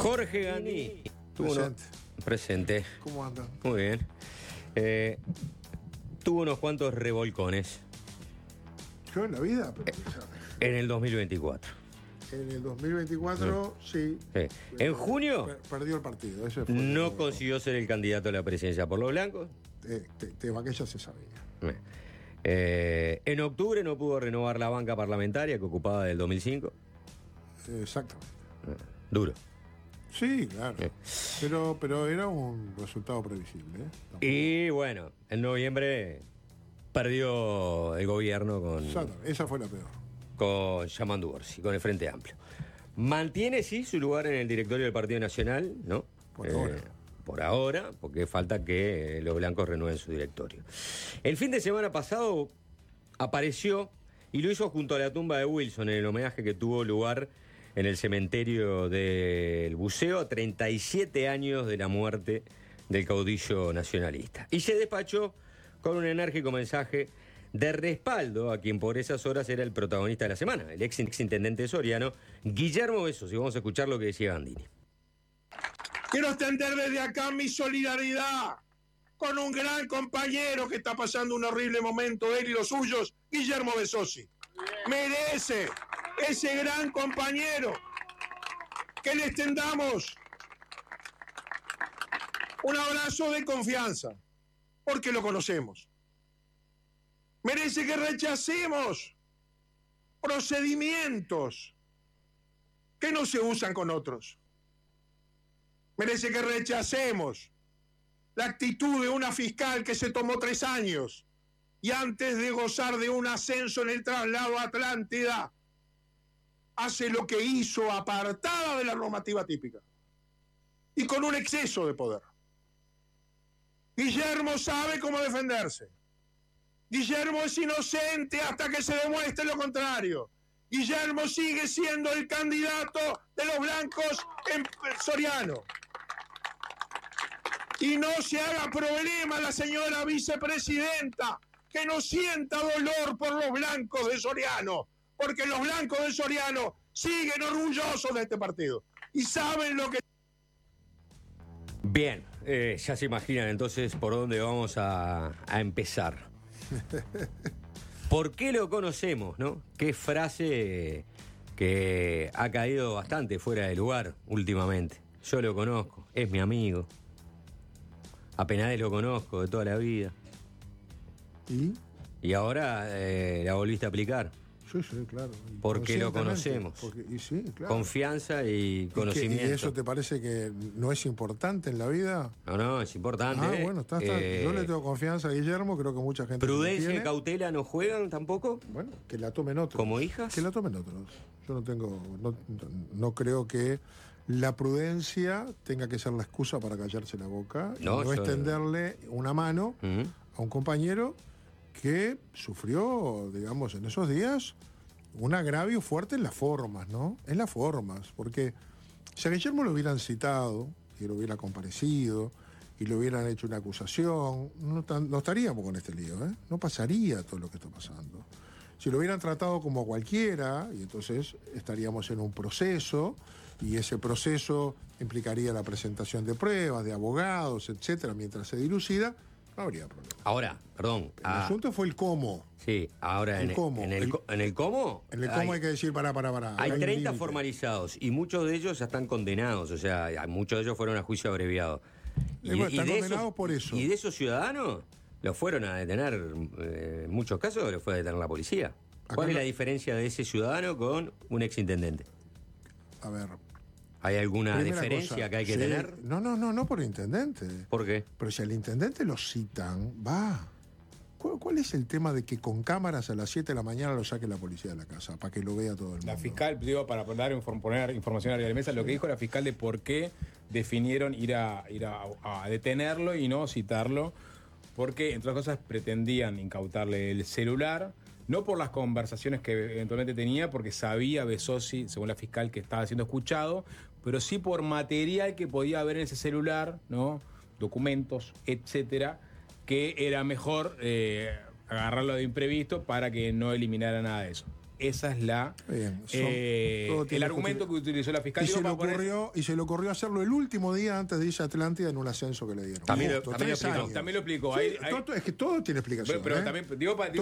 Jorge Gandini. Presente. ¿Cómo andan? Muy bien. Tuvo unos cuantos revolcones. Yo en la vida, En el 2024. en el 2024, sí. En junio Perdió el partido. Eso fue no consiguió ser el candidato a la presidencia por los blancos. que ya se sabía. En octubre no pudo renovar la banca parlamentaria que ocupaba del 2005. Exactamente. Duro. Sí, claro. Pero era un resultado previsible. Y bueno, en noviembre perdió el gobierno Esa fue la peor. con Yamandu Orsi, con el Frente Amplio. Mantiene, sí, su lugar en el directorio del Partido Nacional, ¿no? Por ahora, porque falta que los blancos renueven su directorio. El fin de semana pasado apareció y lo hizo junto a la tumba de Wilson en el homenaje que tuvo lugar en el cementerio del Buceo a 37 años de la muerte del caudillo nacionalista. Y se despachó con un enérgico mensaje de respaldo a quien por esas horas era el protagonista de la semana, el ex intendente soriano, Guillermo Besos. Y vamos a escuchar lo que decía Gandini. Quiero extender desde acá mi solidaridad con un gran compañero que está pasando un horrible momento, él y los suyos, Guillermo Besosi. Merece ese gran compañero que le extendamos un abrazo de confianza, porque lo conocemos. Merece que rechacemos procedimientos que no se usan con otros. Merece que rechacemos la actitud de una fiscal que se tomó 3 años y antes de gozar de un ascenso en el traslado a Atlántida, hace lo que hizo apartada de la normativa típica y con un exceso de poder. Guillermo sabe cómo defenderse. Guillermo es inocente hasta que se demuestre lo contrario. Guillermo sigue siendo el candidato de los blancos en Soriano. Y no se haga problema la señora vicepresidenta, que no sienta dolor por los blancos de Soriano, porque los blancos de Soriano siguen orgullosos de este partido y saben lo que... Bien, ya se imaginan entonces por dónde vamos a empezar. ¿Por qué lo conocemos, no? Qué frase que ha caído bastante fuera de lugar últimamente. Yo lo conozco, es mi amigo. A Penades lo conozco de toda la vida. Y ahora la volviste a aplicar. Sí, claro. Porque lo conocemos. Sí, claro. Confianza y conocimiento. ¿Y eso te parece que no es importante en la vida? No, es importante. Bueno, está. Yo le tengo confianza a Guillermo, creo que mucha gente... ¿Prudencia y cautela no juegan tampoco? Bueno, que la tomen otros. ¿Como hijas? Que la tomen otros. Yo no creo que la prudencia tenga que ser la excusa para callarse la boca y no extenderle una mano a un compañero que sufrió, digamos, en esos días un agravio fuerte en las formas, ¿no? En las formas, porque si a Guillermo lo hubieran citado y lo hubiera comparecido y le hubieran hecho una acusación, no estaríamos con este lío, ¿eh? No pasaría todo lo que está pasando. Si lo hubieran tratado como cualquiera, y entonces estaríamos en un proceso, y ese proceso implicaría la presentación de pruebas, de abogados, etcétera, mientras se dilucida, no habría problema. Ahora, perdón. El asunto fue el cómo. Sí, ahora en el cómo. En el cómo. En el cómo hay que decir para. Hay 30 formalizados y muchos de ellos ya están condenados. O sea, muchos de ellos fueron a juicio abreviado. Están condenados por eso. Y de esos ciudadanos los fueron a detener, en muchos casos los fue a detener la policía. ¿Cuál es la diferencia de ese ciudadano con un exintendente? A ver. ¿Hay alguna diferencia que hay que tener? No por intendente. ¿Por qué? Pero si al intendente lo citan, va. ¿Cuál es el tema de que con cámaras a las 7 de la mañana lo saque la policía de la casa? Para que lo vea todo el mundo. La fiscal, digo, para poner información arriba de la mesa, lo que dijo la fiscal de por qué definieron ir a detenerlo y no citarlo, porque, entre otras cosas, pretendían incautarle el celular, no por las conversaciones que eventualmente tenía, porque sabía Besosi, según la fiscal, que estaba siendo escuchado, pero sí por material que podía haber en ese celular, ¿no? Documentos, etcétera, que era mejor agarrarlo de imprevisto para que no eliminara nada de eso. esa es la el argumento que utilizó la fiscalía. Y se le ocurrió hacerlo el último día antes de irse a Atlántida en un ascenso que le dieron. También lo explicó. Sí, es que todo tiene explicación. Pero también digo para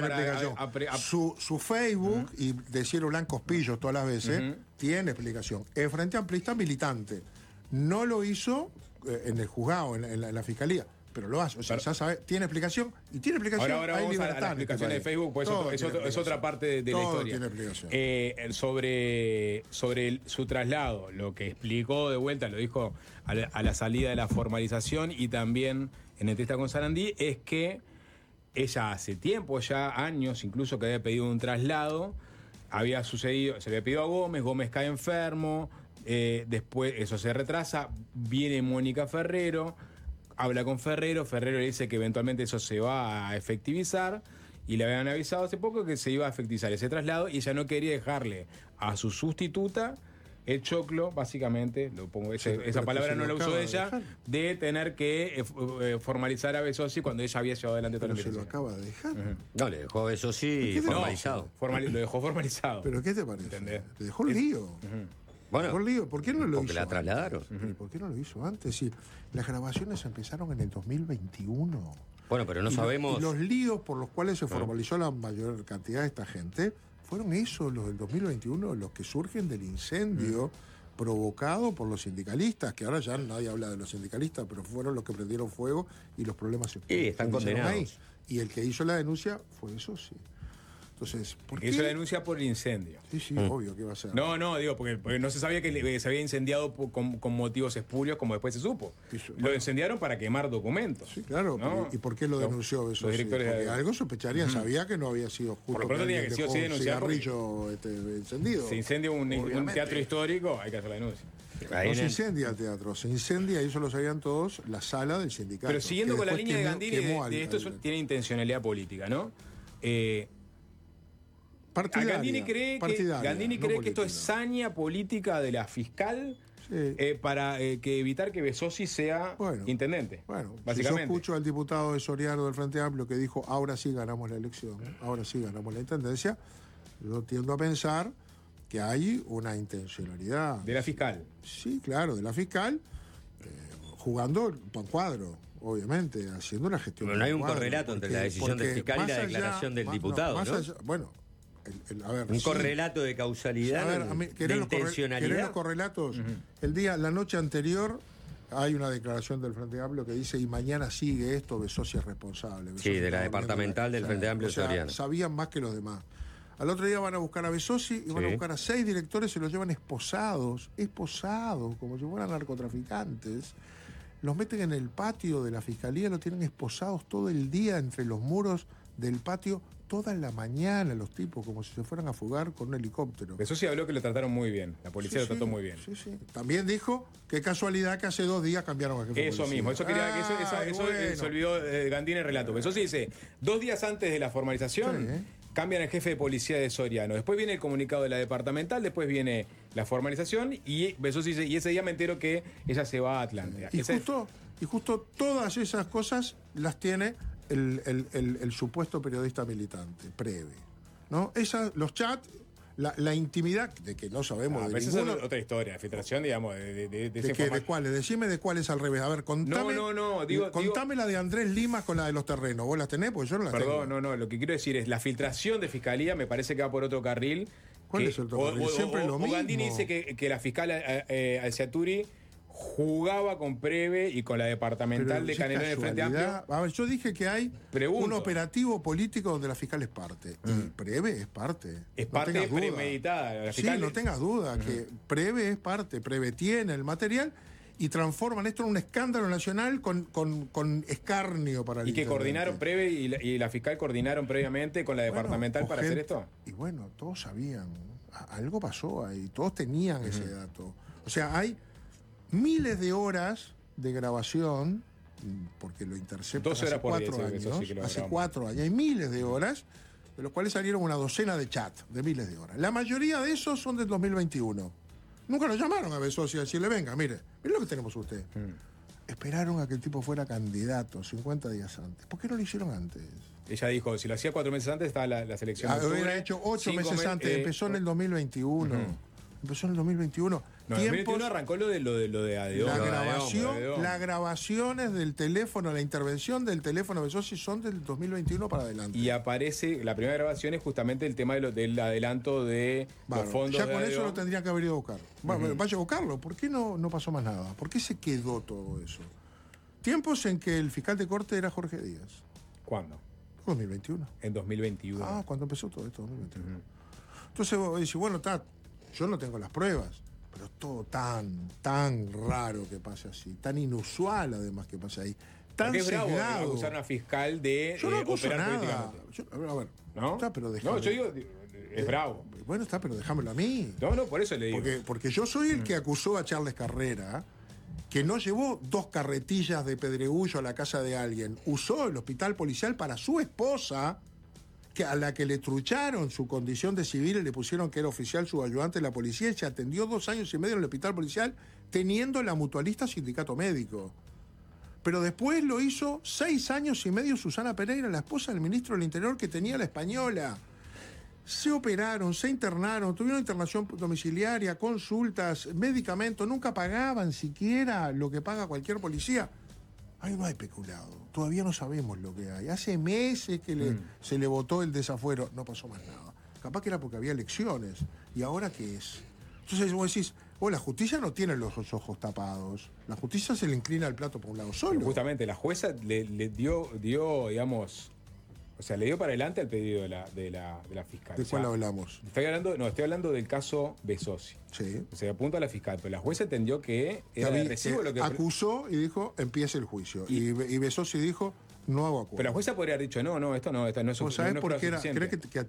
su Facebook y de Cielo Blancos Pillos todas las veces tiene explicación. El Frente Amplista militante no lo hizo en el juzgado, en la fiscalía. Pero lo hace, o sea, ya sabe, tiene explicación y tiene explicación. Ahora vamos a la explicación de Facebook, pues es otra parte de la historia. Tiene explicación. Sobre su traslado, lo que explicó de vuelta, lo dijo a la salida de la formalización y también en entrevista con Sarandí, es que ella hace tiempo, ya años incluso, que había pedido un traslado, había sucedido, se le había pedido a Gómez cae enfermo, después eso se retrasa, viene Mónica Ferrero, habla con Ferrero le dice que eventualmente eso se va a efectivizar y le habían avisado hace poco que se iba a efectivizar ese traslado y ella no quería dejarle a su sustituta el choclo, básicamente, lo pongo esa palabra no la usó ella, de tener que formalizar a Besossi cuando ella había llevado adelante toda la investigación. ¿Se lo acaba de dejar? No, le dejó a Besossi formalizado. Lo dejó formalizado. ¿Pero qué te parece? ¿Entendés? Le dejó el lío. Bueno, ¿por qué no lo hizo? Porque la trasladaron. ¿Por qué no lo hizo antes? Sí, las grabaciones empezaron en el 2021. Bueno, pero no sabemos. Y los líos por los cuales se formalizó la mayor cantidad de esta gente fueron esos, los del 2021, los que surgen del incendio provocado por los sindicalistas, que ahora ya nadie habla de los sindicalistas, pero fueron los que prendieron fuego y los problemas se están condenados. Ahí. Y el que hizo la denuncia fue eso, sí. Entonces, ¿por qué? Hizo la denuncia por el incendio. Sí, obvio, ¿qué va a ser? No, digo, porque no se sabía que se había incendiado con motivos espurios, como después se supo. Lo incendiaron para quemar documentos. Sí, claro. ¿No? ¿Y por qué lo denunció eso? Porque algo sospecharía, sabía que no había sido justo. Por lo pronto tenía que sí o sí denunciar. Cigarrillo encendido. Se incendia un teatro histórico, hay que hacer la denuncia. No se incendia el teatro, se incendia, y eso lo sabían todos, la sala del sindicato. Pero siguiendo con la línea de Gandini, de esto tiene intencionalidad política, ¿no? Gandini cree que esto es saña política de la fiscal para evitar que Besossi sea intendente. Bueno, básicamente. Si yo escucho al diputado de Soriano del Frente Amplio que dijo, ahora sí ganamos la elección, ahora sí ganamos la intendencia, yo tiendo a pensar que hay una intencionalidad. ¿De la fiscal? Sí, claro, de la fiscal, jugando el cuadro. Obviamente, haciendo una gestión. Pero no hay un correlato entre la decisión del fiscal y la declaración del diputado, ¿no? Un correlato de causalidad, de intencionalidad. ¿Querés los correlatos? La noche anterior hay una declaración del Frente Amplio que dice, y mañana sigue esto, Besossi es responsable. Sí, de la departamental del Frente Amplio Soriano. Sabían más que los demás. Al otro día van a buscar a Besossi y van a buscar a 6 directores, se los llevan esposados, como si fueran narcotraficantes. Los meten en el patio de la fiscalía, los tienen esposados todo el día entre los muros del patio, toda la mañana los tipos, como si se fueran a fugar con un helicóptero. Besossi habló que lo trataron muy bien, la policía lo trató muy bien. Sí. También dijo, qué casualidad que hace 2 días cambiaron a jefe de policía. Mismo, se olvidó Gandini el relato. Besossi dice, 2 días antes de la formalización, cambian el jefe de policía de Soriano. Después viene el comunicado de la departamental, después viene la formalización y Besossi dice, y ese día me entero que ella se va a Atlántida. Y justo todas esas cosas las tiene el supuesto periodista militante, Preve, ¿no? Los chats, la intimidad de que no sabemos de ninguno. Esa es otra historia, la filtración, digamos, ¿De cuáles? Decime de cuáles al revés. A ver, contame. Contame la de Andrés Lima con la de los terrenos. ¿Vos las tenés? Porque yo no las tengo. No, lo que quiero decir es la filtración de fiscalía me parece que va por otro carril. ¿Cuál es el otro carril? Siempre lo mismo. Gandini dice que la fiscal Alciaturi jugaba con Preve y con la departamental de Canelones del Frente Amplio. A ver, yo dije que hay un operativo político donde la fiscal es parte. Y Preve es parte. Es parte premeditada. No tengas duda que Preve es parte. Preve tiene el material y transforman esto en un escándalo nacional con escarnio para el intendente. Y que coordinaron Preve y la fiscal coordinaron previamente con la departamental para hacer esto. Y bueno, todos sabían. Algo pasó ahí. Todos tenían ese dato. O sea, hay miles de horas de grabación, porque lo interceptan hace 4 años. Hay miles de horas, de los cuales salieron una docena de chats, de miles de horas. La mayoría de esos son del 2021. Nunca lo llamaron a Besossi a decirle, venga, mire lo que tenemos usted. esperaron a que el tipo fuera candidato 50 días antes. ¿Por qué no lo hicieron antes? Ella dijo, si lo hacía 4 meses antes, estaba la selección. Hubiera hecho 8 meses antes, empezó en el 2021. Empezó en el 2021. No, en el 2021 arrancó lo de Adeomo. Las grabaciones del teléfono, la intervención del teléfono de Besossi son del 2021 para adelante. Y aparece, la primera grabación es justamente el tema del adelanto de los fondos. Ya con eso lo tendría que haber ido a buscar. Vaya a buscarlo. ¿Por qué no pasó más nada? ¿Por qué se quedó todo eso? Tiempos en que el fiscal de corte era Jorge Díaz. ¿Cuándo? 2021. En 2021. Ah, cuando empezó todo esto, 2021. Entonces vos decís, bueno, yo no tengo las pruebas, pero es todo tan raro que pase así, tan inusual además que pase ahí, tan Porque es bravo sesgado. acusar a una fiscal de yo no acuso operar nada. políticamente. A ver, ¿No? Está, pero no, yo digo, es bravo. Bueno, está, pero déjamelo a mí. No, por eso le digo. Porque yo soy el que acusó a Charles Carrera, que no llevó 2 carretillas de pedregullo a la casa de alguien, usó el hospital policial para su esposa, a la que le trucharon su condición de civil y le pusieron que era oficial subayudante de la policía, y se atendió 2 años y medio en el hospital policial teniendo la mutualista sindicato médico. Pero después lo hizo 6 años y medio Susana Pereira, la esposa del ministro del Interior que tenía la española. Se operaron, se internaron, tuvieron internación domiciliaria, consultas, medicamentos, nunca pagaban siquiera lo que paga cualquier policía. Ahí no hay peculado, todavía no sabemos lo que hay. Hace meses que se le votó el desafuero, no pasó más nada. Capaz que era porque había elecciones. ¿Y ahora qué es? Entonces vos decís, la justicia no tiene los ojos tapados. La justicia se le inclina el plato por un lado solo. Pero justamente, la jueza le dio, digamos... O sea, le dio para adelante el pedido de la fiscal. ¿De cuál hablamos? Estoy hablando del caso Besossi. Sí. O sea, apunta a la fiscal, pero la jueza entendió que era de recibo lo que... Acusó y dijo, empiece el juicio. Y Besossi dijo, no hago acuerdo. Pero la jueza podría haber dicho, no, esto no es suficiente. ¿Sabes por qué era? ¿Crees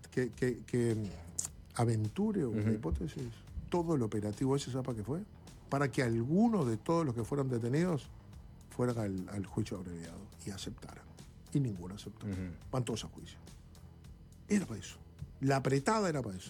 que aventure una hipótesis? Todo el operativo ese, ¿sabes para qué fue? Para que alguno de todos los que fueron detenidos fueran al juicio abreviado y aceptaran. Y ninguno aceptó. Van todos a juicio. Era para eso. La apretada era para eso.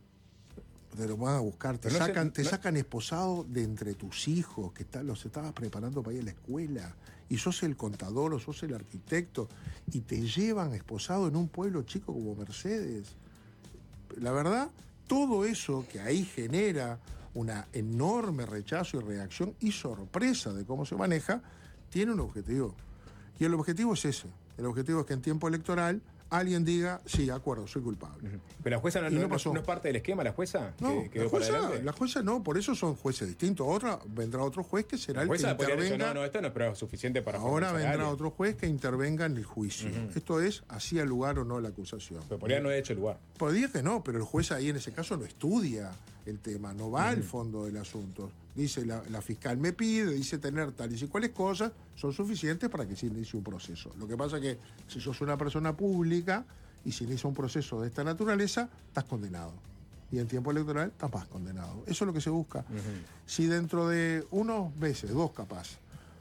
Te lo van a buscar, te sacan esposado de entre tus hijos, que los estabas preparando para ir a la escuela, y sos el contador o sos el arquitecto, y te llevan esposado en un pueblo chico como Mercedes. La verdad, todo eso que ahí genera una enorme rechazo y reacción y sorpresa de cómo se maneja, tiene un objetivo. Y el objetivo es ese. El objetivo es que en tiempo electoral alguien diga, sí, de acuerdo, soy culpable. Pero la jueza no es parte del esquema, la jueza. No, la jueza no, por eso son jueces distintos. Vendrá otro juez que será el que intervenga. No, esto no es prueba suficiente para... Ahora vendrá otro juez que intervenga en el juicio. Esto es, hacía lugar o no la acusación. Pero podría no haber hecho lugar. Podría que no, pero el juez ahí en ese caso no estudia el tema, no va al fondo del asunto. Dice, la fiscal me pide, dice tener tales y cuales cosas, son suficientes para que se inicie un proceso. Lo que pasa es que si sos una persona pública y se inicia un proceso de esta naturaleza, estás condenado. Y en tiempo electoral estás más condenado. Eso es lo que se busca. Si dentro de unos meses, 2 capaz,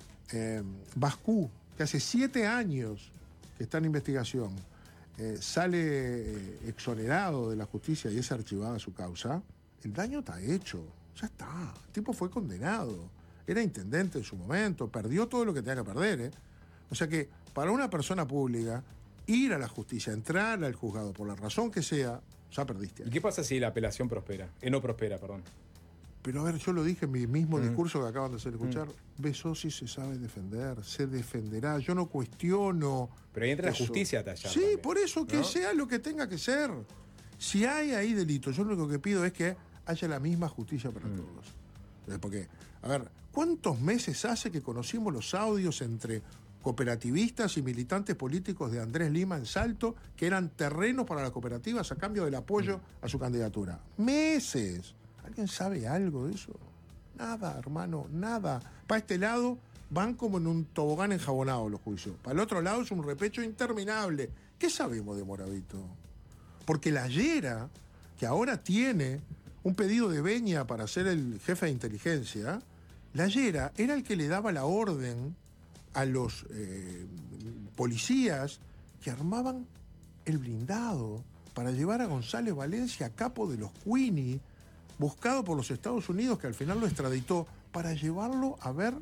Bascú, que hace 7 años que está en investigación, sale exonerado de la justicia y es archivada su causa, el daño está hecho. Ya está. El tipo fue condenado. Era intendente en su momento. Perdió todo lo que tenía que perder. O sea que para una persona pública, ir a la justicia, entrar al juzgado, por la razón que sea, ya perdiste. ¿Y qué pasa si la apelación prospera? No prospera, perdón. Pero a ver, yo lo dije en mi mismo discurso que acaban de hacer escuchar. Besossi se sabe defender, se defenderá. Yo no cuestiono. Pero ahí entra la justicia a tallar. Sí, también, por eso que sea lo que tenga que ser. Si hay ahí delitos, yo lo único que pido es que haya la misma justicia para todos. Porque, a ver, ¿cuántos meses hace que conocimos los audios entre cooperativistas y militantes políticos de Andrés Lima en Salto, que eran terrenos para las cooperativas a cambio del apoyo a su candidatura? ¡Meses! ¿Alguien sabe algo de eso? Nada, hermano, nada. Para este lado van como en un tobogán enjabonado los juicios. Para el otro lado es un repecho interminable. ¿Qué sabemos de Moravito? Porque la Llera, que ahora tiene un pedido de veña para ser el jefe de inteligencia, la Llera era el que le daba la orden a los policías que armaban el blindado para llevar a González Valencia, capo de los Quini, buscado por los Estados Unidos, que al final lo extraditó, para llevarlo a ver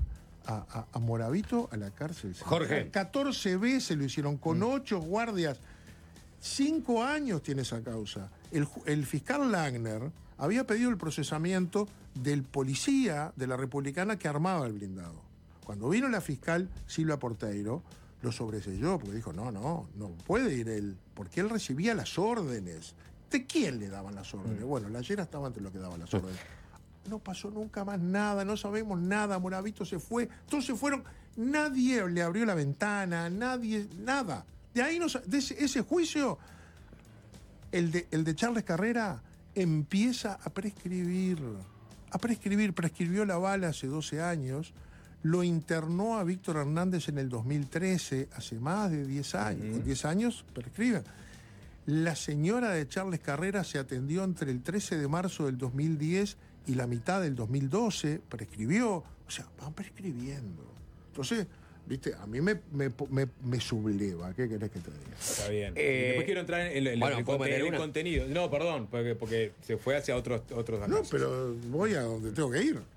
a Moravito a la cárcel. Jorge. 14 veces lo hicieron con 8 guardias. 5 años tiene esa causa. El fiscal Langner había pedido el procesamiento del policía de la Republicana que armaba el blindado. Cuando vino la fiscal Silvia Porteiro, lo sobreselló porque dijo, no puede ir él, porque él recibía las órdenes. ¿De quién le daban las órdenes? Bueno, la Llera estaba entre los que daban las órdenes. No pasó nunca más nada, no sabemos nada, Moravito se fue, todos se fueron, nadie le abrió la ventana, nadie, nada. De ahí de ese juicio, el de Charles Carrera empieza a prescribir, prescribió la bala hace 12 años, lo internó a Víctor Hernández en el 2013, hace más de 10 años, 10 años prescriben. La señora de Charles Carrera se atendió entre el 13 de marzo del 2010 y la mitad del 2012, prescribió, o sea, van prescribiendo. Entonces, viste, a mí me subleva, ¿qué querés que te diga? Está bien. Después quiero entrar en el contenido. No, perdón, porque se fue hacia otros No, pero voy a donde tengo que ir.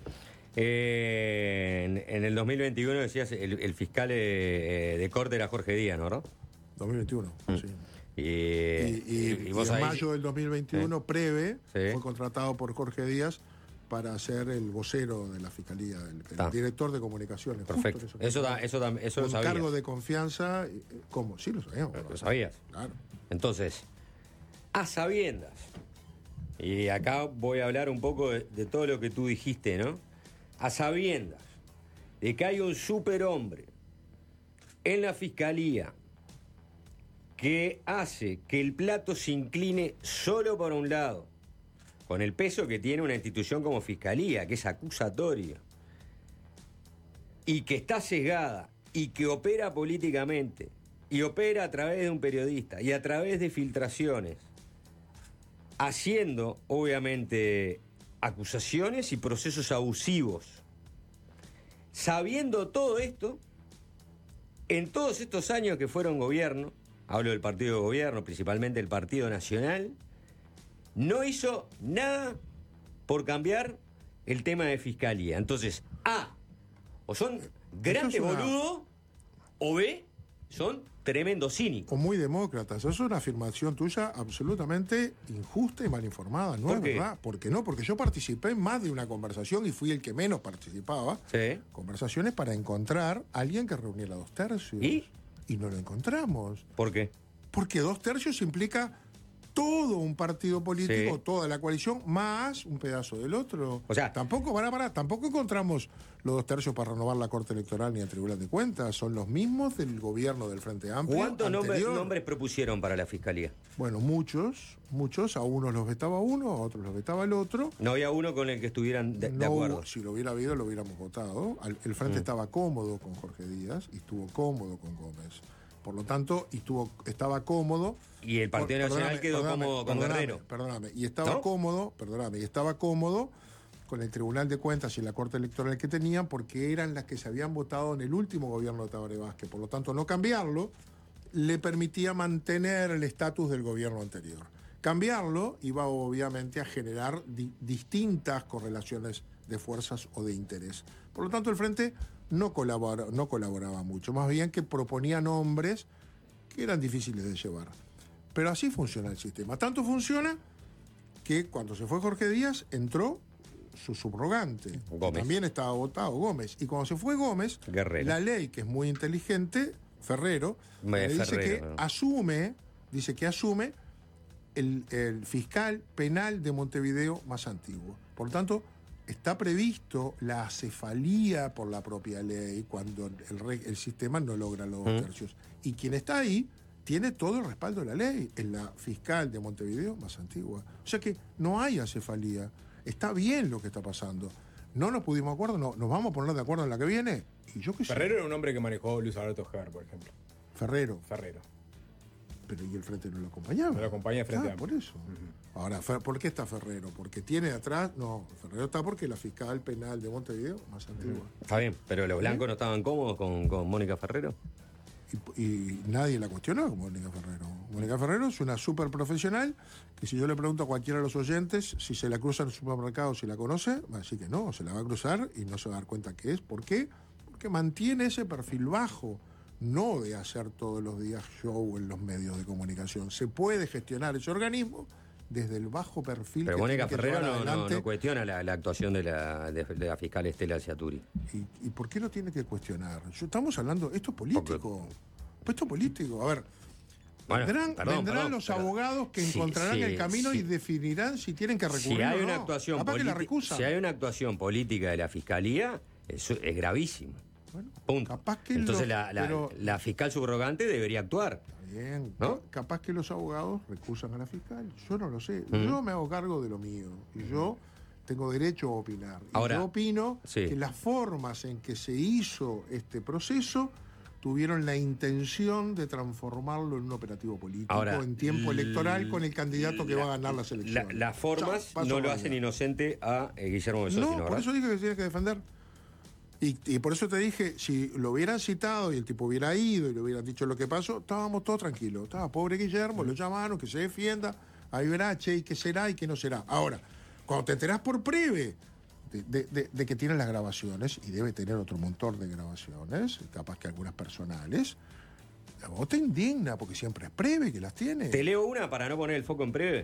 En el 2021 decías, el fiscal de corte era Jorge Díaz, ¿no? 2021, sí. Y vos en mayo del 2021, Preve Sí. fue contratado por Jorge Díaz para ser el vocero de la Fiscalía, el director de comunicaciones. Perfecto. Eso lo sabías. Cargo de confianza. ¿Cómo? Sí, lo sabíamos. ¿Lo sabías? Claro. Entonces, a sabiendas, y acá voy a hablar un poco de todo lo que tú dijiste, ¿no? A sabiendas de que hay un superhombre en la Fiscalía que hace que el plato se incline solo por un lado, con el peso que tiene una institución como Fiscalía, que es acusatoria, y que está sesgada, y que opera políticamente, y opera a través de un periodista, y a través de filtraciones, haciendo, obviamente, acusaciones y procesos abusivos. Sabiendo todo esto, en todos estos años que fueron gobierno, hablo del partido de gobierno, principalmente el Partido Nacional, no hizo nada por cambiar el tema de Fiscalía. Entonces, A, o son grandes boludos, o B, son tremendos cínicos. O muy demócratas. Eso es una afirmación tuya absolutamente injusta y mal informada. No es verdad. ¿Por qué no? Porque yo participé en más de una conversación y fui el que menos participaba. Sí. Conversaciones para encontrar a alguien que reuniera 2 tercios. Y no lo encontramos. ¿Por qué? Porque 2 tercios implica todo un partido político, sí, toda la coalición, más un pedazo del otro. O sea, tampoco encontramos los 2 tercios para renovar la Corte Electoral ni el Tribunal de Cuentas. Son los mismos del gobierno del Frente Amplio. ¿Cuántos nombres propusieron para la Fiscalía? Bueno, muchos. A unos los vetaba uno, a otros los vetaba el otro. No había uno con el que estuvieran de acuerdo. Si lo hubiera habido, lo hubiéramos votado. El Frente estaba cómodo con Jorge Díaz y estuvo cómodo con Gómez. Por lo tanto, estaba cómodo. Y el Partido Nacional quedó cómodo con Guerrero. Perdóname. Y estaba cómodo con el Tribunal de Cuentas y la Corte Electoral que tenían, porque eran las que se habían votado en el último gobierno de Tabaré Vázquez. Por lo tanto, no cambiarlo le permitía mantener el estatus del gobierno anterior. Cambiarlo iba obviamente a generar distintas correlaciones de fuerzas o de interés. Por lo tanto, el Frente no colaboraba mucho, más bien que proponía nombres que eran difíciles de llevar. Pero así funciona el sistema. Tanto funciona que cuando se fue Jorge Díaz, entró su subrogante. Gómez. También estaba votado Gómez. Y cuando se fue Gómez, Guerrero. La ley, que es muy inteligente, Ferrero, dice que asume el fiscal penal de Montevideo más antiguo. Por lo tanto, está previsto la acefalía por la propia ley cuando el sistema no logra los 2 tercios. Y quien está ahí tiene todo el respaldo de la ley. Es la fiscal de Montevideo más antigua. O sea que no hay acefalía. Está bien lo que está pasando. No nos pudimos acordar, no, nos vamos a poner de acuerdo en la que viene. Y yo qué sé. Ferrero era un hombre que manejó Luis Alberto Heber, por ejemplo. Ferrero. Pero ¿y el Frente no lo acompañaba? No lo acompaña el Frente por eso. Ahora, ¿por qué está Ferrero? ¿Porque tiene atrás? No, Ferrero está porque la fiscal penal de Montevideo más antigua. Está bien, pero los blancos no estaban cómodos con Mónica Ferrero. y nadie la cuestionó, Mónica Ferrero. Mónica Ferrero es una súper profesional que si yo le pregunto a cualquiera de los oyentes si se la cruza en el supermercado, si la conoce, va a decir que no, se la va a cruzar y no se va a dar cuenta qué es. ¿Por qué? Porque mantiene ese perfil bajo, no de hacer todos los días show en los medios de comunicación. Se puede gestionar ese organismo desde el bajo perfil. Pero Mónica Ferrero no cuestiona la actuación de la fiscal Estela Ciaturi. ¿Y por qué lo tiene que cuestionar? Estamos hablando, esto es político. Esto es político. A ver, vendrán los abogados que encontrarán el camino y definirán si tienen que recurrir si hay o una no. actuación Si hay una actuación política de la fiscalía, eso es gravísimo. Bueno, punto. Capaz que entonces la fiscal subrogante debería actuar. Bien, ¿no? Capaz que los abogados recursan a la fiscal. Yo no lo sé. Yo me hago cargo de lo mío. Y yo tengo derecho a opinar. Ahora, yo opino que las formas en que se hizo este proceso tuvieron la intención de transformarlo en un operativo político en tiempo electoral con el candidato que va a ganar las elecciones. Las formas no lo hacen inocente a Guillermo Besosi, ¿no? Por eso dije que se tiene que defender. Y por eso te dije, si lo hubieran citado y el tipo hubiera ido y le hubieran dicho lo que pasó, estábamos todos tranquilos. Estaba pobre Guillermo, lo llamaron, que se defienda, ahí verá, che, y qué será y qué no será. Ahora, cuando te enterás por breve de que tiene las grabaciones, y debe tener otro montón de grabaciones, capaz que algunas personales, a vos te indigna, porque siempre es breve que las tiene. Te leo una para no poner el foco en breve.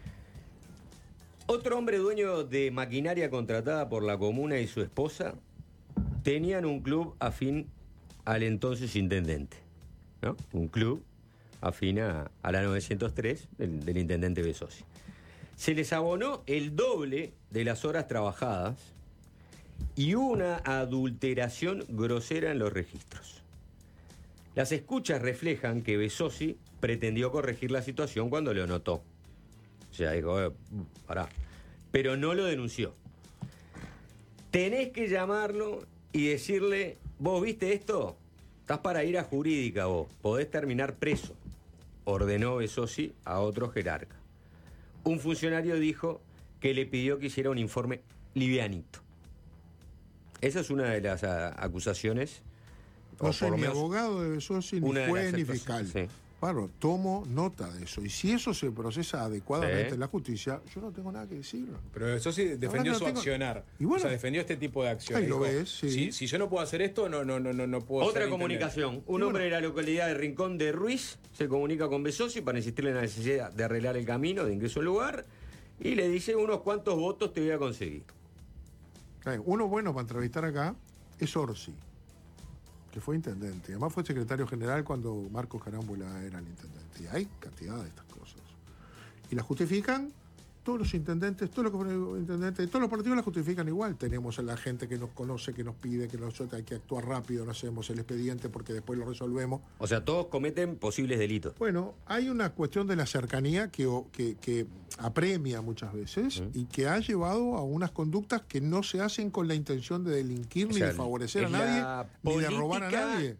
Otro hombre dueño de maquinaria contratada por la comuna y su esposa tenían un club afín al entonces intendente, ¿no? Un club afín a la 903 del intendente Besosi. Se les abonó el doble de las horas trabajadas y una adulteración grosera en los registros. Las escuchas reflejan que Besosi pretendió corregir la situación cuando lo notó. O sea, dijo, pará. Pero no lo denunció. Tenés que llamarlo y decirle, vos viste esto, estás para ir a jurídica vos, podés terminar preso, ordenó Besosi a otro jerarca. Un funcionario dijo que le pidió que hiciera un informe livianito. Esa es una de las acusaciones. No soy ni abogado de Besosi, ni juez, ni fiscal. Sí. Claro, tomo nota de eso. Y si eso se procesa adecuadamente en la justicia, yo no tengo nada que decir. Pero Besosi defendió su accionar. Y bueno, o sea, defendió este tipo de acciones. Ahí lo ves, sí. Si yo no puedo hacer esto, no puedo. Otra comunicación. Un hombre de la localidad de Rincón de Ruiz se comunica con Besosi para insistirle en la necesidad de arreglar el camino de ingreso al lugar y le dice unos cuantos votos te voy a conseguir. Uno bueno para entrevistar acá es Orsi, que fue intendente. Además fue secretario general cuando Marcos Carámbula era el intendente. Y hay cantidad de estas cosas. Y las justifican todos los intendentes, todos los que fueron intendentes, todos los partidos las justifican igual. Tenemos a la gente que nos conoce, que nos pide, que nosotros hay que actuar rápido, no hacemos el expediente porque después lo resolvemos. O sea, todos cometen posibles delitos. Bueno, hay una cuestión de la cercanía que apremia muchas veces y que ha llevado a unas conductas que no se hacen con la intención de delinquir, ni de favorecer a nadie, ni de robar a nadie.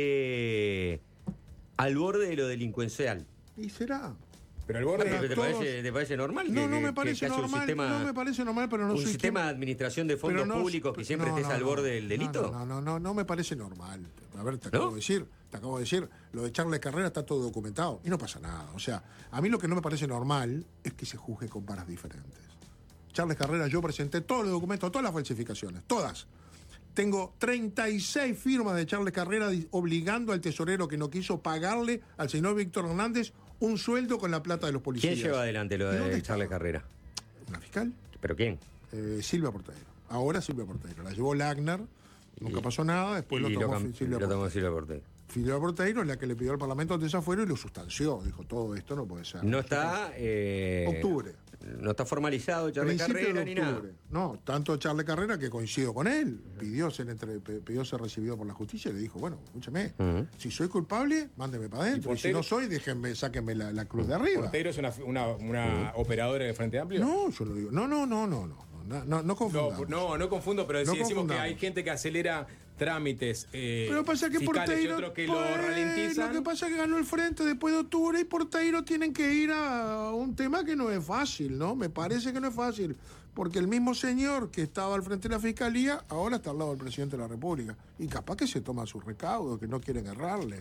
Al borde de lo delincuencial. Y será. Pero al borde ¿Te parece normal? No me parece normal. No me parece normal, pero no ¿Un sistema de administración de fondos públicos que siempre estés al borde del delito? No me parece normal. A ver, te acabo de decir, lo de Charles Carrera está todo documentado y no pasa nada. O sea, a mí lo que no me parece normal es que se juzgue con varas diferentes. Charles Carrera, yo presenté todos los documentos, todas las falsificaciones, todas. Tengo 36 firmas de Charles Carrera obligando al tesorero que no quiso pagarle al señor Víctor Hernández un sueldo con la plata de los policías. ¿Quién lleva adelante lo de Charles Carrera? Una fiscal. ¿Pero quién? Silvia Porteiro. Ahora Silvia Porteiro. La llevó Lagner, nunca pasó nada, después lo tomó Silvia Porteiro. Silvia Porteiro es la que le pidió al Parlamento el desafuero y lo sustanció. Dijo, todo esto no puede ser. No está... octubre. No está formalizado Charles Carrera ni nada. No, tanto Charles Carrera que coincido con él. Pidió ser recibido por la justicia y le dijo, bueno, escúchame, si soy culpable, mándeme para adentro. Y si no soy, sáquenme la cruz de arriba. ¿Porteiro es una operadora de Frente Amplio? No, yo lo digo. No confundamos. No confundo, pero decimos que hay gente que acelera trámites pero pasa que Porteiro, y otros que lo ralentizan. Lo que pasa es que ganó el frente después de octubre y Porteiro tienen que ir a un tema que no es fácil, ¿no? Me parece que no es fácil, porque el mismo señor que estaba al frente de la Fiscalía ahora está al lado del presidente de la República y capaz que se toma sus recaudos, que no quieren errarle.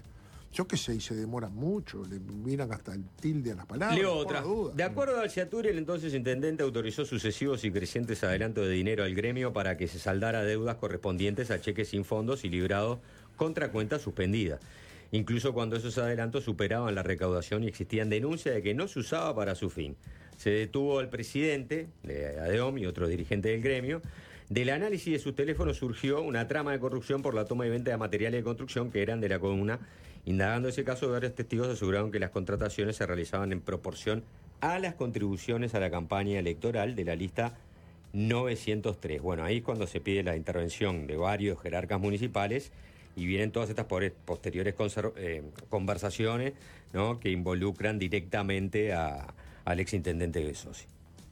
yo qué sé, y se demora mucho, le miran hasta el tilde a las palabras. Leo otra. De acuerdo a Alciaturi, el entonces intendente autorizó sucesivos y crecientes adelantos de dinero al gremio para que se saldara deudas correspondientes a cheques sin fondos y librados contra cuentas suspendidas. Incluso cuando esos adelantos superaban la recaudación y existían denuncias de que no se usaba para su fin. Se detuvo al presidente de ADEOM y otro dirigente del gremio. Del análisis de sus teléfonos surgió una trama de corrupción por la toma y venta de materiales de construcción que eran de la comuna. Indagando ese caso, varios testigos aseguraron que las contrataciones se realizaban en proporción a las contribuciones a la campaña electoral de la lista 903. Bueno, ahí es cuando se pide la intervención de varios jerarcas municipales y vienen todas estas posteriores conversaciones, ¿no?, que involucran directamente al exintendente Besossi.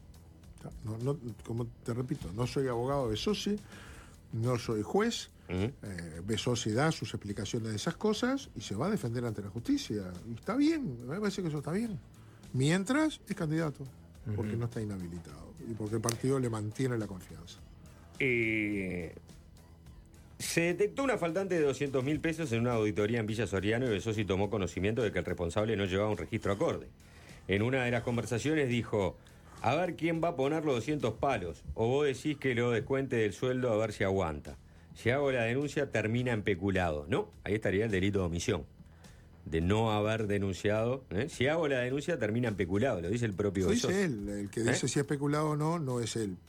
Como te repito, no soy abogado de Besossi, no soy juez. Besossi da sus explicaciones de esas cosas y se va a defender ante la justicia. Y está bien, me parece que eso está bien. Mientras es candidato, porque no está inhabilitado y porque el partido le mantiene la confianza. Se detectó una faltante de 200.000 pesos en una auditoría en Villa Soriano y Besossi tomó conocimiento de que el responsable no llevaba un registro acorde. En una de las conversaciones dijo: a ver quién va a poner los 200 palos, o vos decís que lo descuente del sueldo a ver si aguanta. Si hago la denuncia termina en peculado. No, ahí estaría el delito de omisión, de no haber denunciado. Si hago la denuncia termina en peculado, lo dice el propio Lo Besossi. dice él, el que dice si es peculado o no, no es él.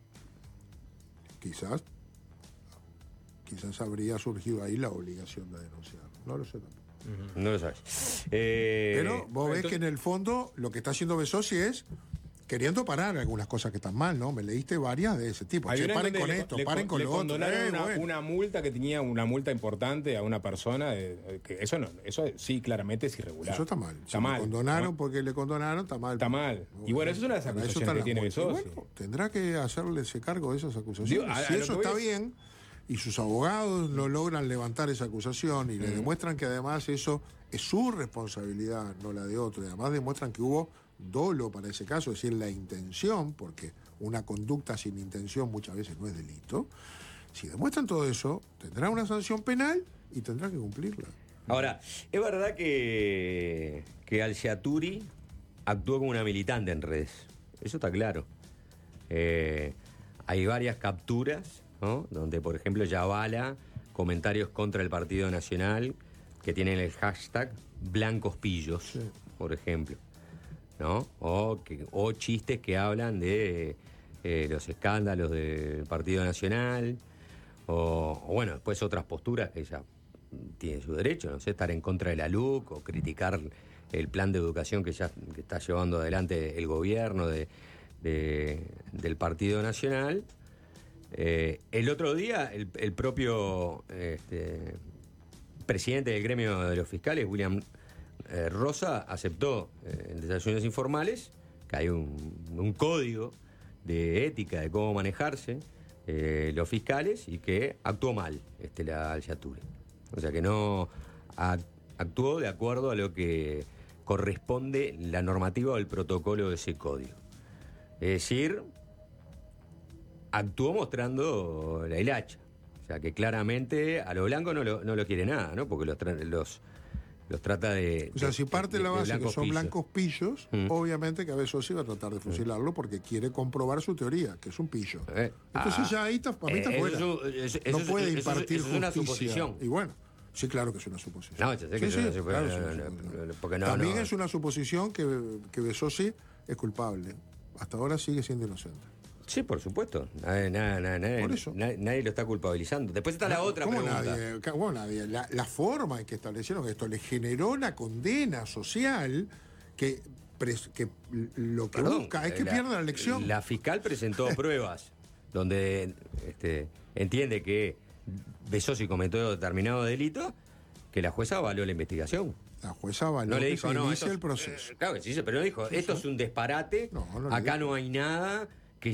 Quizás habría surgido ahí la obligación de denunciar. No lo sé tampoco. No lo sabes. Pero vos ves que en el fondo lo que está haciendo Besossi es queriendo parar algunas cosas que están mal, ¿no? Me leíste varias de ese tipo. Che, paren con esto, paren con lo otro. Una multa que tenía una multa importante a una persona, que eso sí claramente es irregular. Eso está mal. Está si mal. le condonaron porque le condonaron, está mal. Está mal. Y bueno, eso es una de las acusaciones que tiene Besossi. Bueno, tendrá que hacerse cargo de esas acusaciones. Si eso está bien y sus abogados no logran levantar esa acusación y le demuestran que además eso es su responsabilidad, no la de otro, y además demuestran que hubo dolo para ese caso, es decir, la intención, porque una conducta sin intención muchas veces no es delito. Si demuestran todo eso, tendrá una sanción penal y tendrá que cumplirla. Ahora, es verdad que Alciaturi actuó como una militante en redes. Eso está claro. Hay varias capturas, ¿no?, donde, por ejemplo, Yavala comentarios contra el Partido Nacional que tienen el hashtag #BlancosPillos, por ejemplo, ¿no? O chistes que hablan de los escándalos del Partido Nacional, o bueno, después otras posturas que ella tiene su derecho, no sé, estar en contra de la LUC o criticar el plan de educación que está llevando adelante el gobierno del Partido Nacional. El otro día, el propio presidente del gremio de los fiscales, William Rosa, aceptó en desayunos informales que hay un código de ética de cómo manejarse los fiscales y que actuó mal la Alciaturi. O sea que no actuó de acuerdo a lo que corresponde la normativa o el protocolo de ese código. Es decir, actuó mostrando la hilacha. O sea que claramente a los blancos no lo quiere nada, ¿no? Porque los trata de... O sea, si parte de la base que son pillos. blancos pillos, obviamente que a veces va a tratar de fusilarlo porque quiere comprobar su teoría, que es un pillo. Entonces ya ahí está, para mí está fuera. No puede impartir eso es una suposición. Y bueno, sí, claro que es una suposición. No, yo sé que es una suposición. También es una suposición que Besossi es culpable. Hasta ahora sigue siendo inocente. Sí, por supuesto. Nadie lo está culpabilizando. Después está la otra pregunta. Nadie. La forma en que establecieron esto le generó una condena social que lo que busca es que pierda la elección. La fiscal presentó pruebas donde entiende que Besossi cometió determinado delito, que la jueza avaló la investigación. La jueza avaló no le que dijo, se no, inicie el proceso. Claro que sí, pero no dijo, esto es un disparate, acá no hay nada que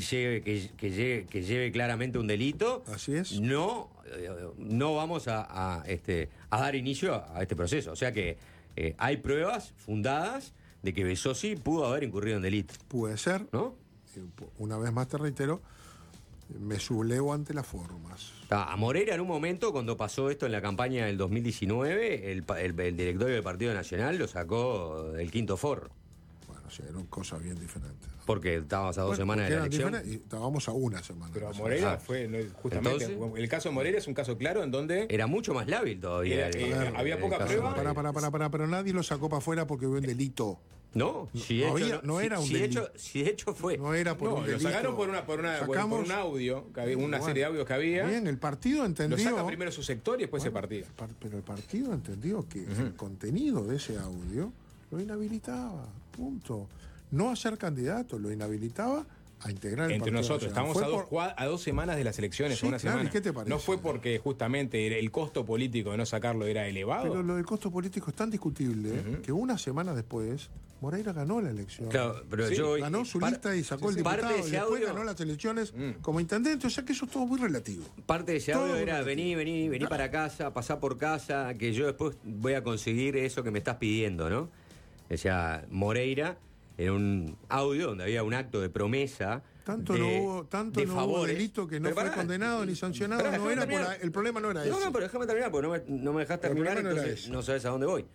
lleve claramente un delito. Así es. No vamos a dar inicio a este proceso. O sea que hay pruebas fundadas de que Besossi pudo haber incurrido en delito. Puede ser, ¿no? Una vez más te reitero, Me sublevo ante las formas. A Moreira en un momento, cuando pasó esto en la campaña del 2019, el directorio del Partido Nacional lo sacó del quinto foro. Bueno, sí, eran cosas bien diferentes. Porque estábamos a 2 semanas de la elección. Y estábamos a 1 semana. Pero Moreira fue, justamente, entonces, el caso de Moreira es un caso claro en donde... Era mucho más lábil todavía. Había poca prueba. Pero nadie lo sacó para afuera porque hubo un delito. No, no era un delito. Si de hecho fue. No era por un delito. Lo sacaron por un audio, que había una serie de audios que había. Bien, el partido entendió. Lo saca primero su sector y después el partido. Pero el partido entendió que el contenido de ese audio lo inhabilitaba. Punto. No a ser candidato, lo inhabilitaba a integrar el Entre Partido nosotros, Nacional. estamos a 2 semanas de las elecciones, Sí, a una claro, semana. ¿y qué te parece? No fue porque justamente el costo político de no sacarlo era elevado. Pero lo del costo político es tan discutible que una semana después Moreira ganó la elección. Claro, pero ganó su lista y sacó el diputado y después ganó las elecciones como intendente, o sea que eso es todo muy relativo. Parte de ese audio era vení para casa, pasá por casa, que yo después voy a conseguir eso que me estás pidiendo, ¿no? O sea, Moreira era un audio donde había un acto de promesa. No hubo delito que no fue condenado ni sancionado. El problema no era ese. No, pero déjame terminar, porque no me dejás terminar, entonces no sabes a dónde voy.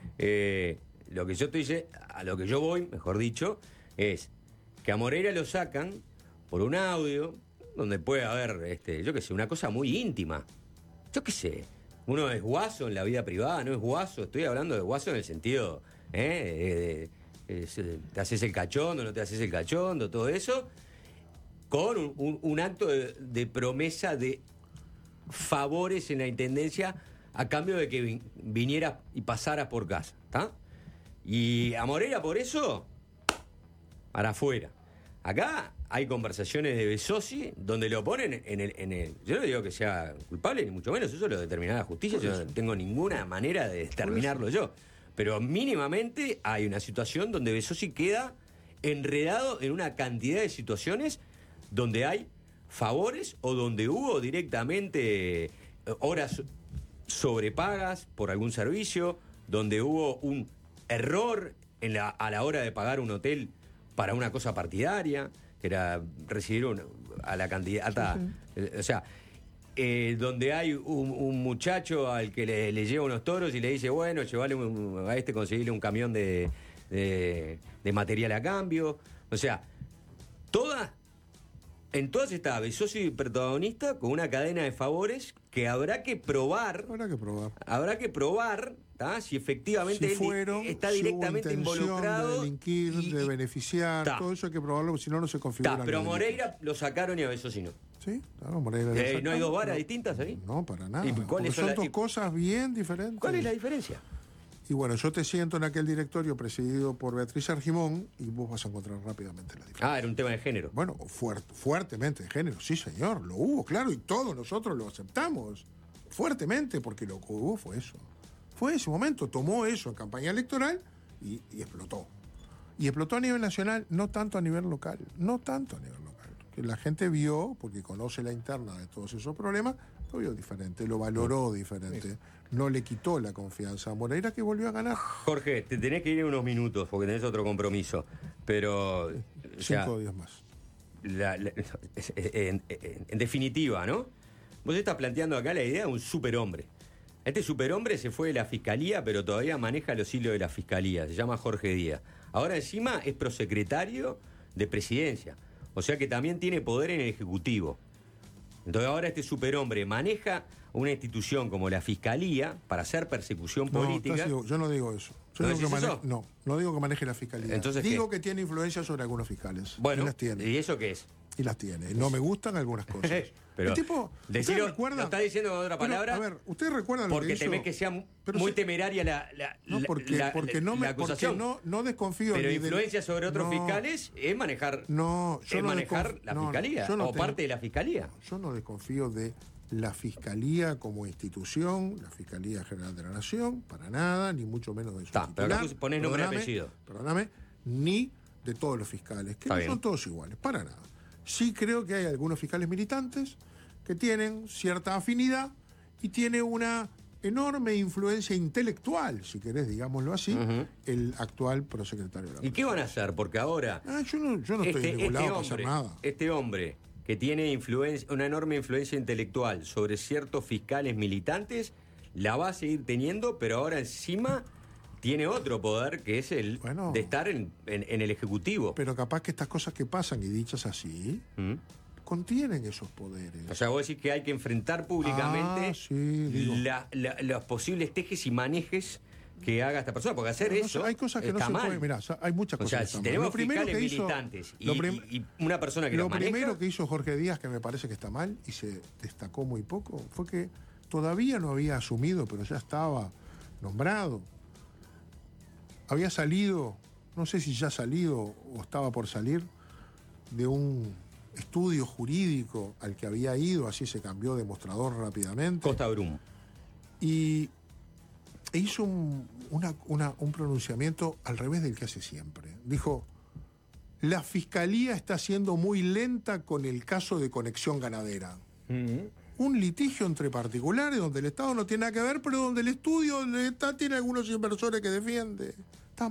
Lo que yo te dice, a lo que yo voy, mejor dicho, es que a Moreira lo sacan por un audio donde puede haber, yo qué sé, una cosa muy íntima. Yo qué sé, uno es guaso en la vida privada, no es guaso, estoy hablando de guaso en el sentido, te haces el cachondo, no te haces el cachondo, todo eso, con un acto de promesa de favores en la intendencia a cambio de que vinieras y pasaras por casa, ¿está? Y a Moreira por eso, para afuera. Acá hay conversaciones de Besosi donde lo ponen en el... Yo no digo que sea culpable, ni mucho menos, eso lo determinará la justicia, yo no tengo ninguna manera de determinarlo yo. Pero mínimamente hay una situación donde Besosi queda enredado en una cantidad de situaciones donde hay favores o donde hubo directamente horas sobrepagas por algún servicio, donde hubo un error a la hora de pagar un hotel para una cosa partidaria, que era recibir a la candidata, o sea, donde hay un muchacho al que le lleva unos toros y le dice, bueno, llevale a conseguirle un camión de material a cambio, o sea, en todas está Besosi protagonista con una cadena de favores que habrá que probar. Habrá que probar si efectivamente él está directamente involucrado. De delinquir, de beneficiar, todo eso hay que probarlo, porque si no, no se configura. Pero a Moreira lo sacaron y a Besosi no. Sí, claro, Moreira. ¿No hay dos varas distintas ahí? No, para nada. Son dos cosas bien diferentes. ¿Cuál es la diferencia? Y bueno, yo te siento en aquel directorio presidido por Beatriz Argimón y vos vas a encontrar rápidamente la diferencia. Era un tema de género. Bueno, fuertemente de género, sí señor, lo hubo, claro, y todos nosotros lo aceptamos fuertemente porque lo que hubo fue eso. Fue ese momento, tomó eso en campaña electoral y explotó. Y explotó a nivel nacional, no tanto a nivel local, Que la gente vio, porque conoce la interna de todos esos problemas, lo vio diferente, lo valoró diferente. No le quitó la confianza a Moreira, que volvió a ganar. Jorge, te tenés que ir en unos minutos porque tenés otro compromiso. Pero. 5 días más. En definitiva, ¿no? Vos estás planteando acá la idea de un superhombre. Este superhombre se fue de la fiscalía, pero todavía maneja los hilos de la fiscalía. Se llama Jorge Díaz. Ahora encima es prosecretario de presidencia. O sea que también tiene poder en el Ejecutivo. Entonces ahora este superhombre maneja una institución como la Fiscalía para hacer persecución política. Yo no digo eso. No digo que maneje la Fiscalía. Entonces, digo que tiene influencia sobre algunos fiscales. Bueno, y las tiene. ¿Y eso qué es? Y las tiene. No me gustan algunas cosas. Pero el tipo, decirlo, ¿lo está diciendo con otra palabra? A ver, ¿ustedes recuerdan lo que hizo? Porque temés que sea muy temeraria la acusación. Porque no desconfío. Pero influencia sobre otros fiscales es manejar, la Fiscalía o parte de la Fiscalía. Yo no desconfío de la Fiscalía como institución, la Fiscalía General de la Nación, para nada, ni mucho menos de su titular. Pero acá ponés nombre y apellido. Perdóname, ni de todos los fiscales, que no son todos iguales, para nada. Sí creo que hay algunos fiscales militantes que tienen cierta afinidad y tiene una enorme influencia intelectual, si querés, digámoslo así, el actual prosecretario de la ¿Y qué van a hacer? Porque ahora... yo no estoy en ningún lado para hacer nada. Este hombre que tiene una enorme influencia intelectual sobre ciertos fiscales militantes, la va a seguir teniendo, pero ahora encima tiene otro poder, que es el de estar en el Ejecutivo. Pero capaz que estas cosas que pasan, y dichas así, contienen esos poderes. O sea, vos decís que hay que enfrentar públicamente los posibles tejes y manejes que haga esta persona, porque hacer eso hay cosas que no se pueden. Mirá, hay muchas cosas. O sea, si tenemos fiscales militantes y una persona que los maneja. Lo primero que hizo Jorge Díaz, que me parece que está mal, y se destacó muy poco, fue que todavía no había asumido, pero ya estaba nombrado. Había salido, no sé si ya ha salido o estaba por salir, de un estudio jurídico al que había ido, así se cambió de mostrador rápidamente. Costa Brum. Y hizo un pronunciamiento al revés del que hace siempre. Dijo: la Fiscalía está siendo muy lenta con el caso de Conexión Ganadera. Un litigio entre particulares donde el Estado no tiene nada que ver, pero donde el estudio del Estado tiene algunos inversores que defiende. Está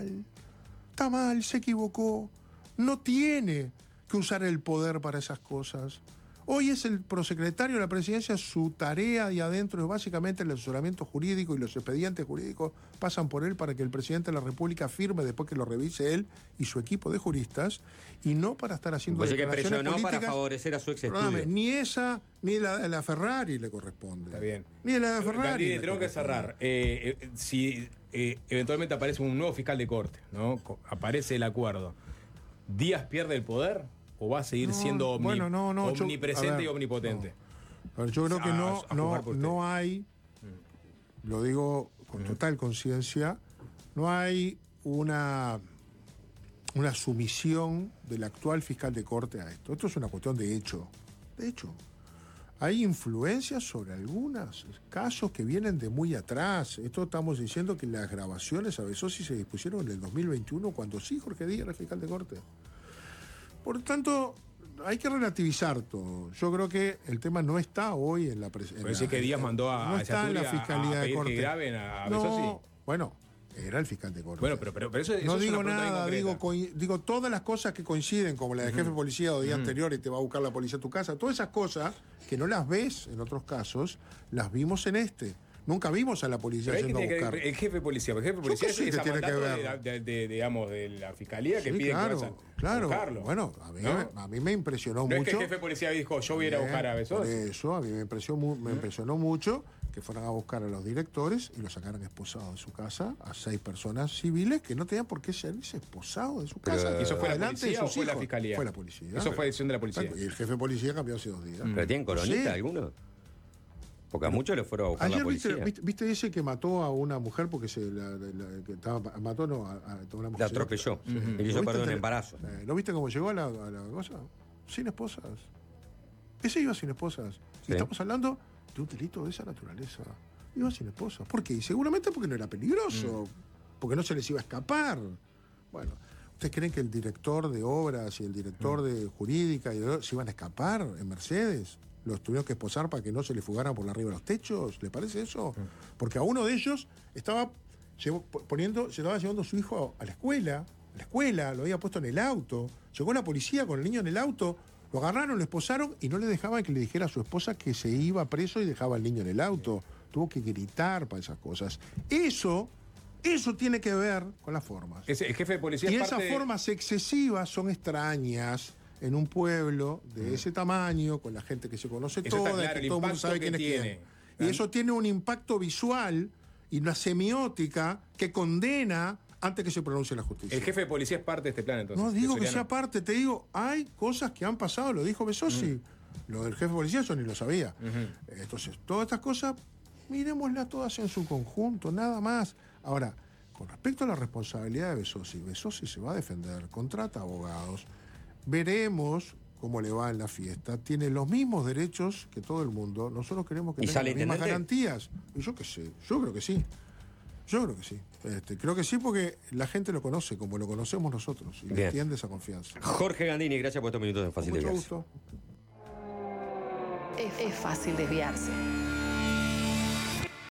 mal, se equivocó. No tiene que usar el poder para esas cosas. Hoy es el prosecretario de la Presidencia, su tarea ahí adentro es básicamente el asesoramiento jurídico, y los expedientes jurídicos pasan por él para que el presidente de la República firme después que lo revise él y su equipo de juristas, y no para estar haciendo declaraciones presionó políticas. Para favorecer a su ex estudio. Ni esa, ni la Ferrari le corresponde. Está bien. Ni la de Ferrari. Tengo que cerrar. Si eventualmente aparece un nuevo fiscal de corte, ¿no? Aparece el acuerdo, ¿Díaz pierde el poder o va a seguir siendo omnipresente y omnipotente? No. Yo creo que no hay, lo digo con total conciencia, no hay una sumisión del actual fiscal de corte a esto. Esto es una cuestión de hecho. De hecho, hay influencias sobre algunos casos que vienen de muy atrás. Esto estamos diciendo que las grabaciones a Besosi se dispusieron en el 2021, cuando sí Jorge Díaz era fiscal de corte. Por tanto, hay que relativizar todo. Yo creo que el tema no está hoy en la presidencia. Pero sí que Díaz mandó a está en la Fiscalía de Corte. Que graben a Besosi. Bueno, era el fiscal de corte. Bueno, pero eso no es digo una nada, digo todas las cosas que coinciden, como la de jefe de policía o día anterior y te va a buscar la policía a tu casa. Todas esas cosas que no las ves en otros casos, las vimos en este. Nunca vimos a la policía yendo a buscar. El jefe de policía, es a mandato de la Fiscalía que pide claro. Bueno, a mí me impresionó mucho. No es que el jefe de policía dijo, yo voy a ir a buscar a Besosi. Eso, a mí me impresionó mucho que fueran a buscar a los directores y los sacaran esposados de su casa a 6 personas civiles que no tenían por qué salirse esposados de su casa. ¿Y eso fue la policía o fue la Fiscalía? Fue la policía. Eso fue decisión de la policía. Y el jefe de policía cambió hace 2 días. ¿Pero tienen coronita alguno? Porque a muchos le fueron a buscar la policía. ¿Viste ese que mató a una mujer porque mató a una mujer? La atropelló. Y le hizo perder un embarazo. ¿No viste cómo llegó a la cosa? Sin esposas. Ese iba sin esposas. Y estamos hablando de un delito de esa naturaleza. Iba sin esposas. ¿Por qué? Y seguramente porque no era peligroso. Porque no se les iba a escapar. Bueno, ¿ustedes creen que el director de obras y el director de jurídica se iban a escapar en Mercedes? Los tuvieron que esposar para que no se le fugaran por arriba de los techos. ¿Le parece eso? Porque a uno de ellos estaba llevando a su hijo a la escuela. Lo había puesto en el auto. Llegó la policía con el niño en el auto, lo agarraron, lo esposaron y no le dejaban que le dijera a su esposa que se iba preso y dejaba al niño en el auto. Tuvo que gritar para esas cosas. Eso tiene que ver con las formas. El jefe de policía y esas formas excesivas son extrañas en un pueblo de ese tamaño, con la gente que se conoce toda, que todo el mundo sabe quién es quién. Y eso tiene un impacto visual y una semiótica que condena antes que se pronuncie la justicia. ¿El jefe de policía es parte de este plan, entonces? No digo que sea parte, te digo, hay cosas que han pasado, lo dijo Besosi. Lo del jefe de policía yo ni lo sabía. Entonces, todas estas cosas, miremoslas todas en su conjunto, nada más. Ahora, con respecto a la responsabilidad de Besosi se va a defender, contrata abogados. Veremos cómo le va en la fiesta. Tiene los mismos derechos que todo el mundo. Nosotros queremos que tenga las mismas garantías. Y yo qué sé, yo creo que sí. Creo que sí porque la gente lo conoce como lo conocemos nosotros y le entiende esa confianza. Jorge Gandini, gracias por estos minutos de Fácil Desviarse. Mucho gusto. Es fácil desviarse.